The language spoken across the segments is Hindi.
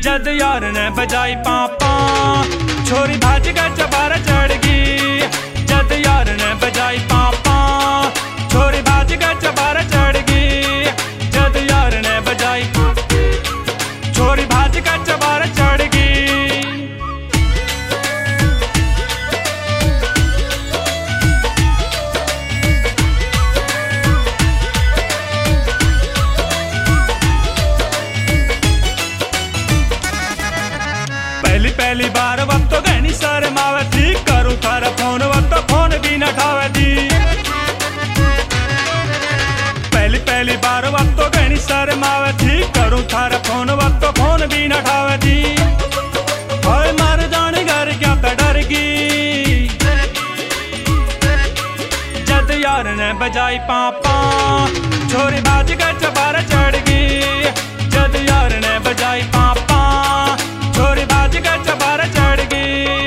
जद यार ने बजाई पापा, छोरी भाज के चबारा चढ़ गई। जद यार ने बजाई पापा, छोरी भाज के चबारा चढ़ गई। जद यार ने बजाई, छोरी भाज के चबारा चढ़ गई। पहली बार वक्त तो गहनी सर मावे थी, करूं थारा फोन वक्त तो फोन भी न ठावे थी। पहली बार वक्त तो गहनी सर मावे थी, करूं थारा फोन वक्त तो फोन भी न ठावे थी। होए मर जाने घर क्या तो डर गई। जद यार ने बजाई पापा, छोरी भाज के चबारा चढ़ गई। जद यार ने बजाई पापा, छोरी भाज के चबारा चढ़ गई।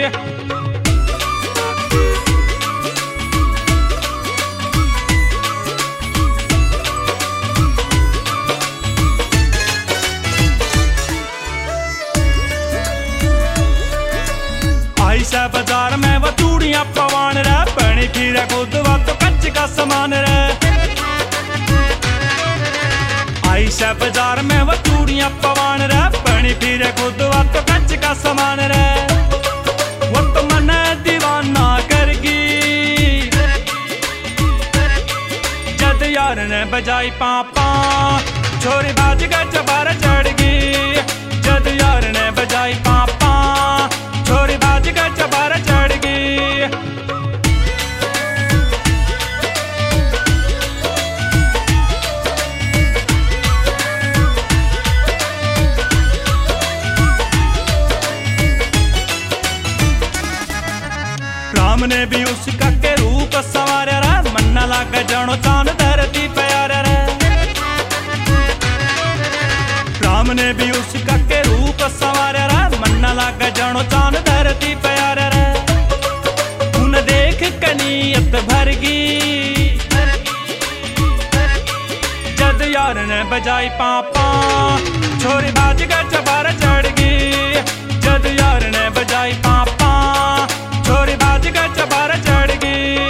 आई से बाजार में वो चूड़ियां पवान रे, बनी फिर खुद वो तो कच्च का सामान रे। आई से बाजार में वो चूड़ियां पवान रे, बनी फिर खुद वो तो कच्च का सामान रे। वो तो मन दीवाना करगी। जद यार ने बजाई पापा, छोरी भाज के चबारा चढ़ गई। जद यार ने बजाई पापा, छोरी भाज के चबारा चढ़ गई। राम ने भी उसका के रूप सवारा रे, मन न लागे जानो चांद धरती प्यार रे। राम ने भी उसका के रूप सवारा रे, मन न लागे जानो चांद धरती प्यार रे। उन देख कनीयत भर गई। जद यार ने बजाई पापा, छोरी भाज के चबारा चढ़ गई। जद यार ने बजाई पापा, छोरी भाज के चबारा चढ़ गई।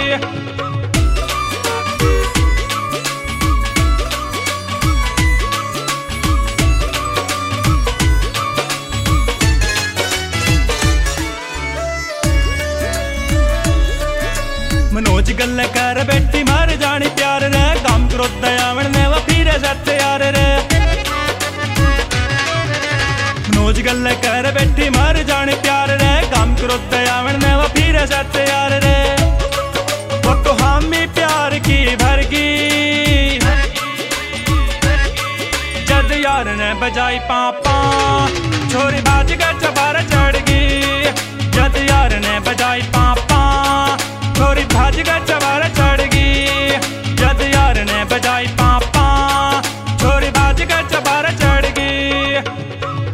मनोज गल कर बेटी मर जानी प्यार रे, गम क्रोध दयावन ने वो फिर सत यार रे। मनोज गल कर बेटी मर जानी प्यार रे, गम क्रोध दयावन ने वो फिर सत यार रे। वो तो हामी प्यार की भर गई। जद यार ने बजाई पापा,